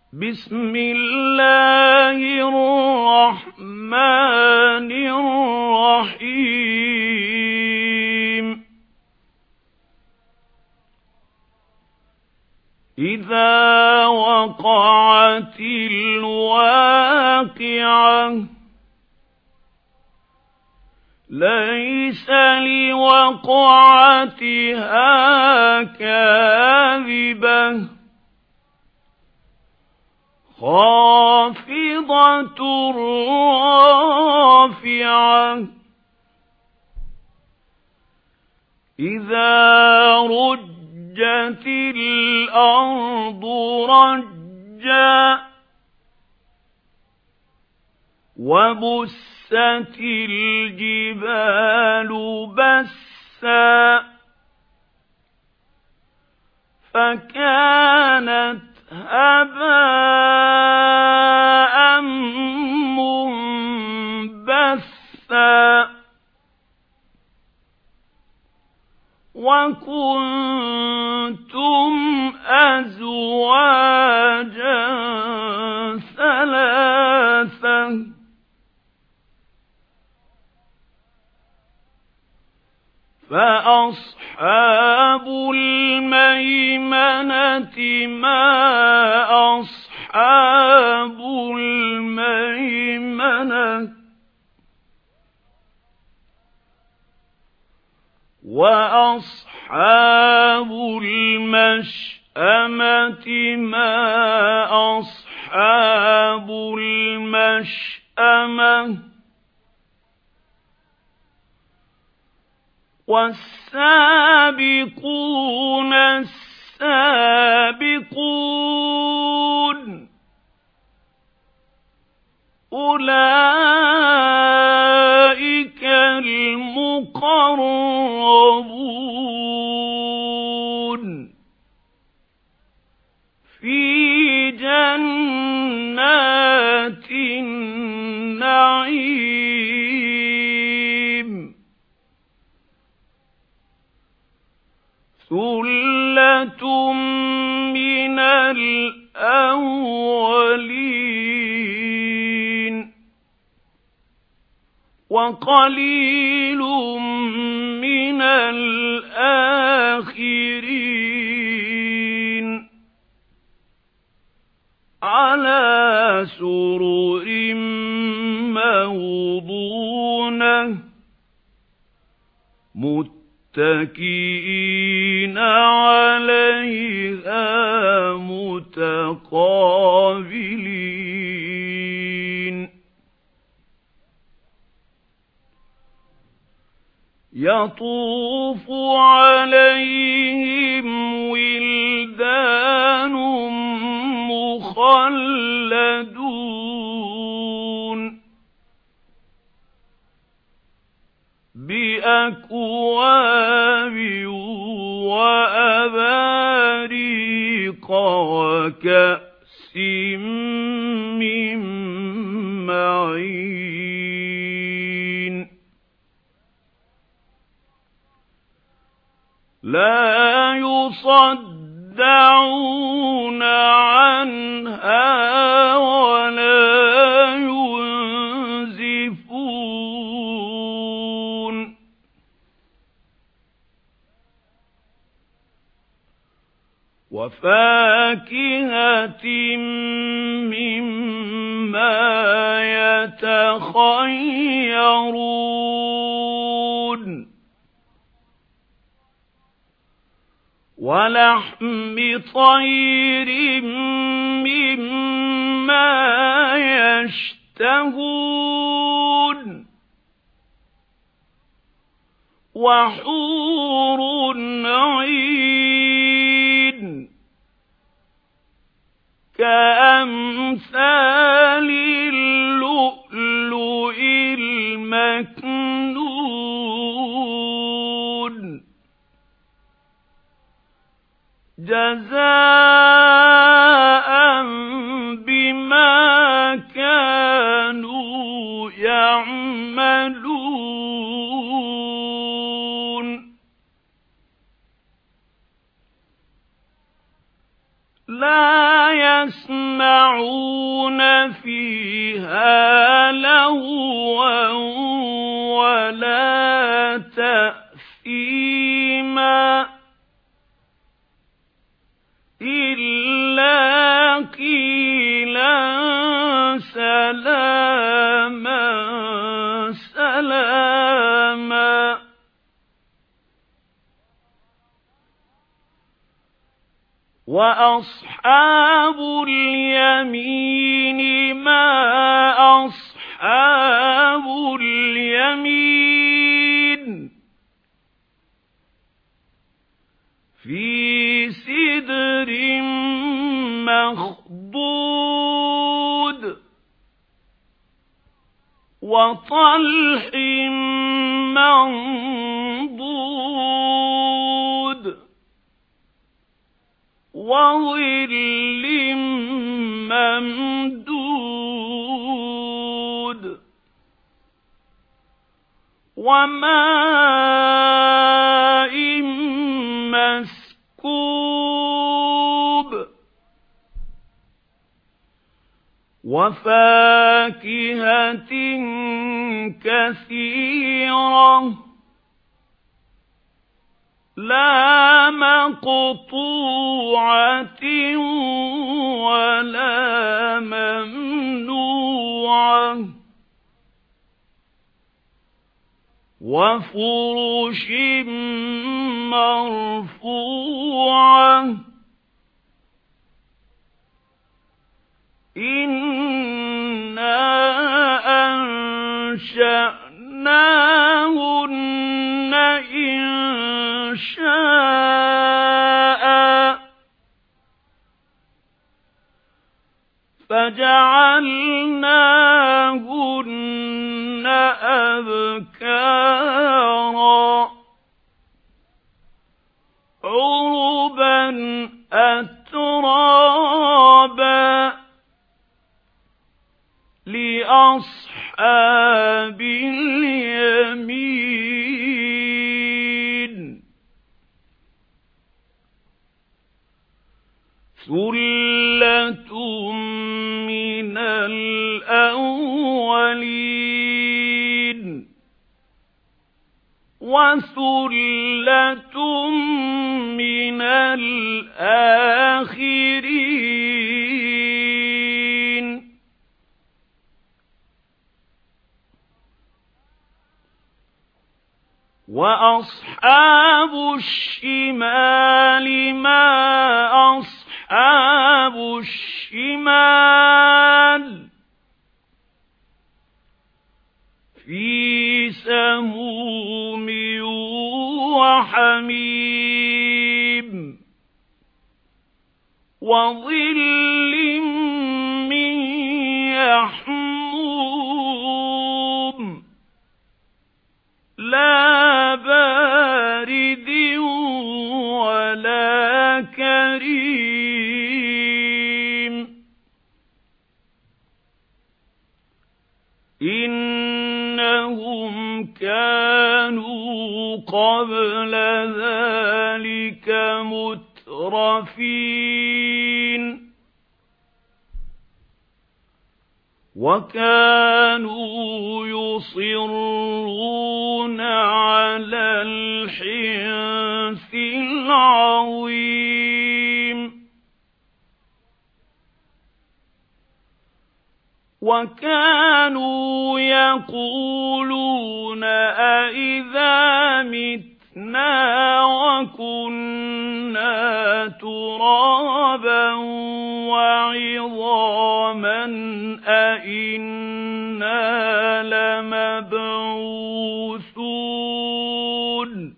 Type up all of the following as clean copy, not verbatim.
بسم الله الرحمن الرحيم إذا وقعت الواقعة ليس لوقعتها كاذبة خافضة رافعة إذا رجت الأرض رجا وبست الجبال بسا فكانت هباء منبثا وكنتم أزواجا ثلاثة فأصحاب الميمنة ما أصحاب الميمنة وأصحاب المشأمة ما أصحاب المشأمة والسابقون السابقون أولئك المقربون في جنات النعيم ثُلَّةٌ مِنَ الْأَوَّلِينَ وَقَلِيلٌ مِنَ الْآخِرِينَ عَلَى سُرُرٍ مَّوْضُونَةٍ متكئين عليها متقابلين يطوف عليهم ولدان مخلدون بأكواب وأباريق وكأس من معين لا يصدعون عنها ولا ينزفون وفاكهة مما يتخيرون ولحم طير مما يشتهون وحور عين كأمثال اللؤلؤ المكنون جزاء بما كانوا يعملون لا يسمعون فيها لغوا ولا تأثيما إلا قيلا سلاما سلاما وأصحاب اليمين ما أصحاب اليمين في سدر مخضود وطلح منضود وظل ممدود وماء مسكوب وفاكهة كثيرة لا مقطوعة ولا ممنوعة وفرش مرفوعة إنا أنشأناهن إنشاء فجعلناهن أبكارا عربا أترابا لأصحاب اليمين ثلة من الأولين وثلة من الآخرين وأصحاب الشمال ما أصحاب الشمال في سموم وحميم وظل من يحموم لا بارد ولا كريم إنهم كانوا قبل ذلك مترفين وكانوا يصرون على الحنث العظيم وكانوا يقولون أإذا متنا وكنا ترابا وعظاما أإنا لمبعوثون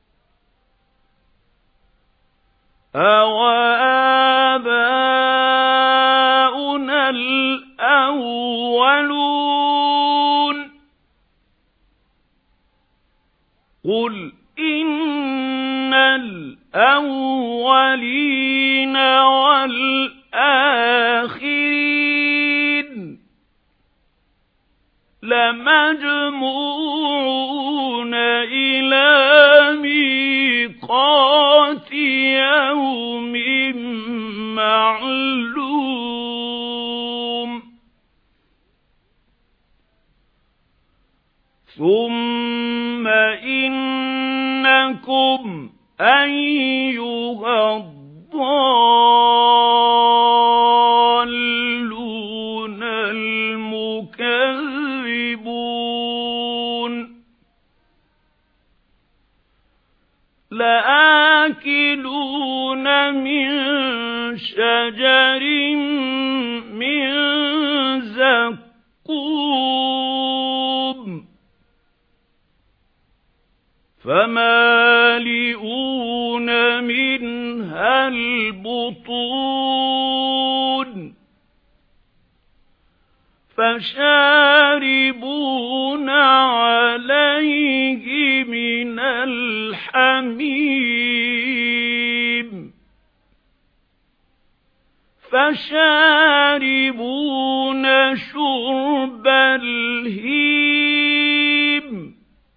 أَوَآبَاؤُنَا الْأَوَّلُونَ قُلْ إِنَّ الْأَوَّلِينَ وَالْآخِرِينَ لَمَجْمُوعُونَ إِلَى مِيقَاتِ يَوْمٍ معلوم ثم إنكم أيها الضالون المكذبون لآكلون من شجر من زقوم فمالئون منها البطون فشاربون عليه من الحميم فشاربون شرب الهيم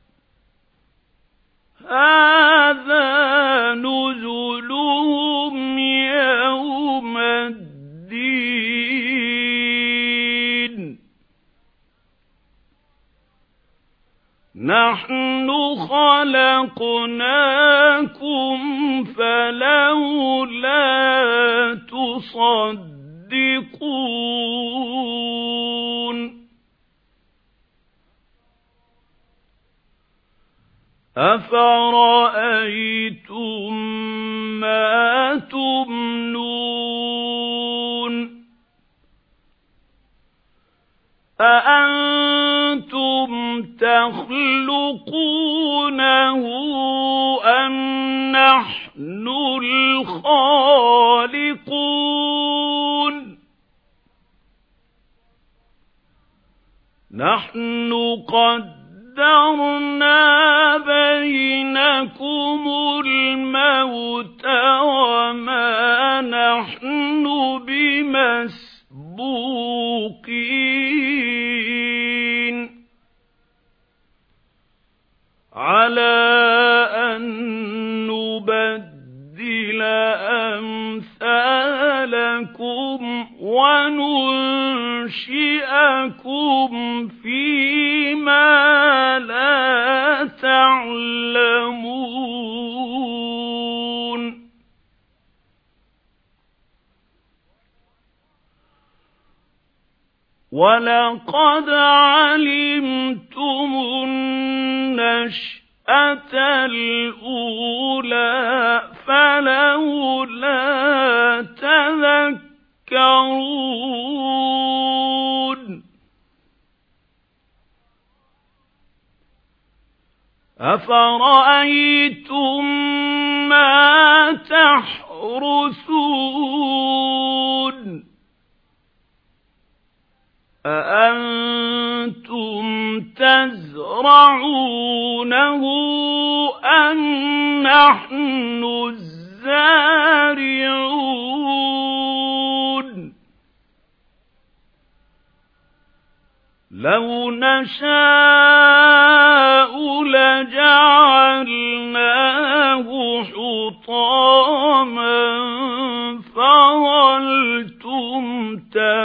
هذا نزلهم يوم الدين نحن خلقناكم فلولا تصدقون أفرأيتم ما تمنون أأنتم تخلقونه أم نحن الخالقون نحن قدرنا بينكم الموت وما نحن بمسبوقين على أن نبدل أمثالكم وننشئكم فيما لا تعلمون ولقد علمتم النشأة الأولى فلولا تذكرون أفرأيتم ما تحرثون أأنتم تزرعونه أم نحن الزارعون لو نشاء لجعلناه حطاما فظلتم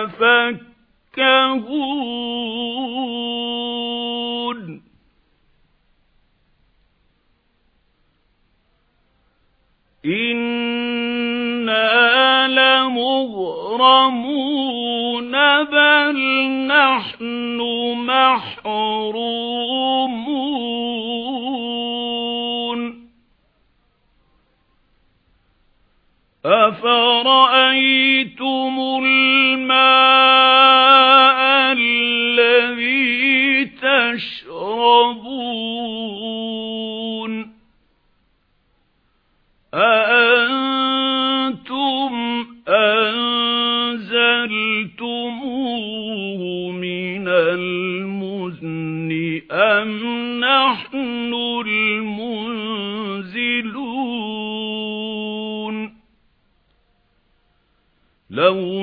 تفكهون إنا لمغرمون بل نحن محرومون أفرأيتم الماء الذي تشربون أأنتم أنزلتموه من المزن أم نحن المنزلون لو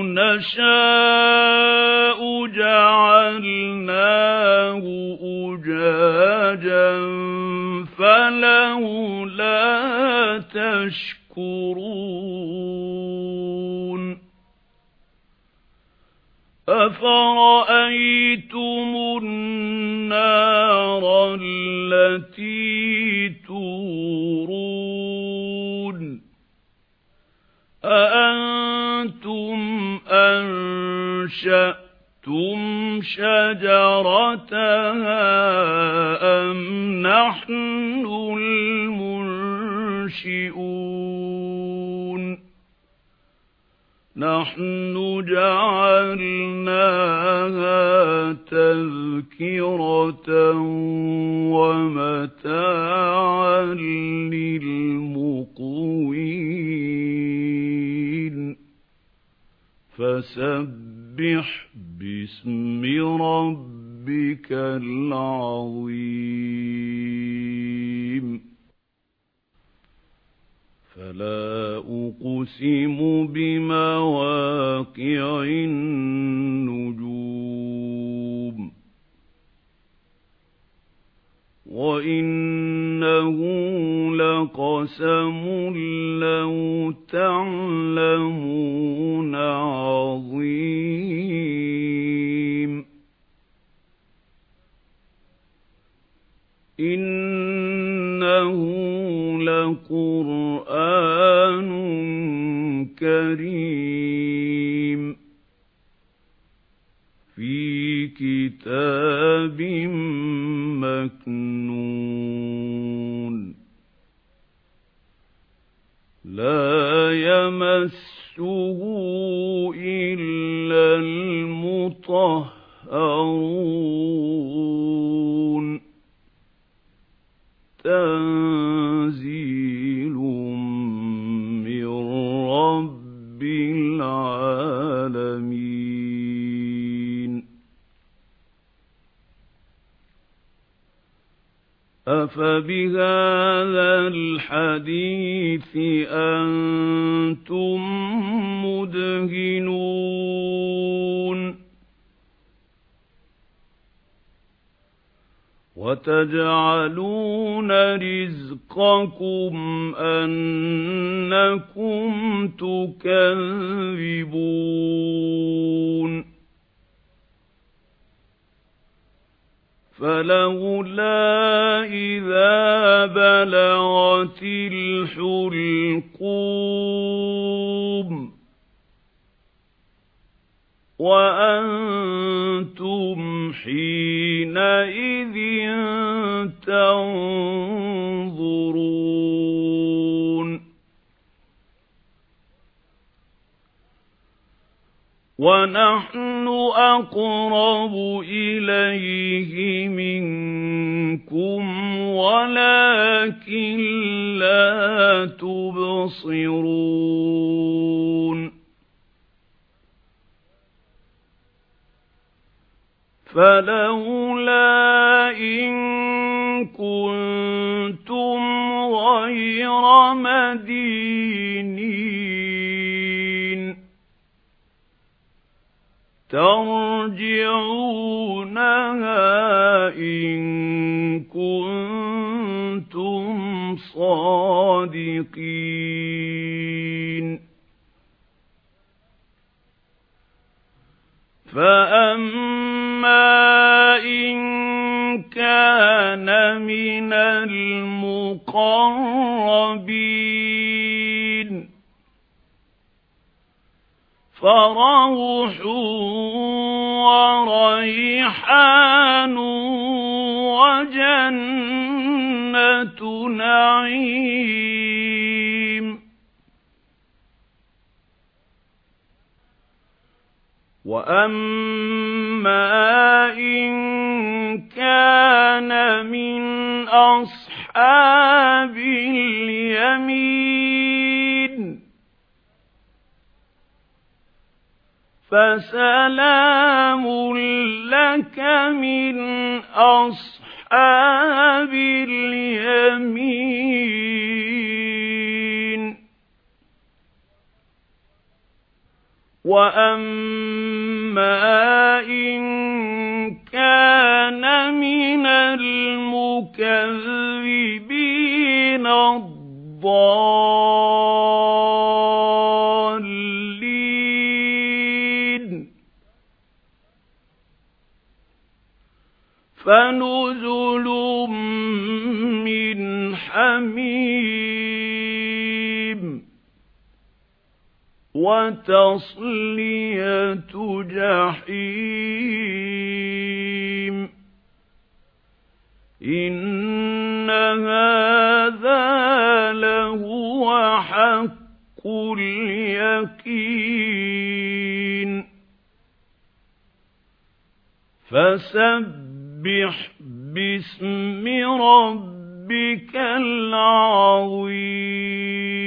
نشاء جعلناه أجاجا فلولا تشكرون أَفَرَأَيْتُمُ النَّارَ الَّتِي تُورُونَ أَأَنْتُمْ أَنشَأْتُمْ شَجَرَتَهَا أَمْ نَحْنُ الْمُنشِئُونَ نَحْنُ جَعَلْنَاهَا تَذْكِرَةً وَمَتَاعًا لِلْمُقْوِينَ فَسَبِّحْ بِاسْمِ رَبِّكَ الْعَظِيمِ فَلَا أُقْسِمُ بِمَوَاقِعِ النُّجُومِ وَإِنَّهُ لَقَسَمٌ لَّوْ تَعْلَمُونَ عَظِيمٌ إِنَّهُ لَقُرْآنٌ كَرِيمٌ فِي كِتَابٍ مَّكْنُونٍ لَّا يَمَسُّهُ إِلَّا الْمُطَهَّرُونَ تَنزِيلٌ مِّن رَّبِّ الْعَالَمِينَ أَفَبِهَذَا الْحَدِيثِ أَنتُم مُّدْهِنُونَ وَتَجْعَلُونَ رِزْقَكُمْ أَنَّكُمْ تُكَذِّبُونَ فَلَوْلَا إِذَا بَلَغَتِ الْحُلْقُومَ وَأَنْتُمْ حِينَئِذٍ تَنظُرُونَ وَنَحْنُ أَقْرَبُ إِلَيْهِ مِنكُمْ وَلَكِنْ لَا تُبْصِرُونَ فَلَوْلَا إِن كُنتُمْ غَيْرَ مَدِينِينَ تَرْجِعُونَهَا إِن كُنتُمْ صَادِقِينَ فَأَمَّا إِن كَانَ مِنَ الْمُقَرَّبِينَ فَرَوْحٌ وَرَيْحَانٌ وَجَنَّةُ نَعِيمٍ وَأَمَّا إِن كَانَ مِنْ أَصْحَابِ الْيَمِينِ فَسَلَامٌ لَكَ مِنْ أَصْحَابِ الْيَمِينِ وَأَمَّا إِن كَانَ مِنَ الْمُكَذِّبِينَ الضَّالِّينَ فنزل من حميم وتصلية جحيم إن هذا لهو حق اليقين فسبح باسم ربك العظيم